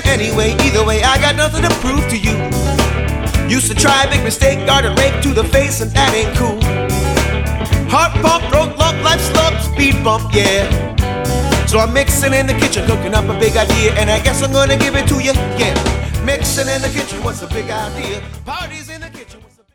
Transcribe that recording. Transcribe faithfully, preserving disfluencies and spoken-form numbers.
anyway. Either way, I got nothing to prove to you. Used to try, big mistake, garden rake to the face, and that ain't cool. Heart pump, throat lump, life slump, speed bump, yeah. So I'm mixing in the kitchen, cooking up a big idea, and I guess I'm gonna give it to you, yeah. Mixing in the kitchen, what's a big idea? Parties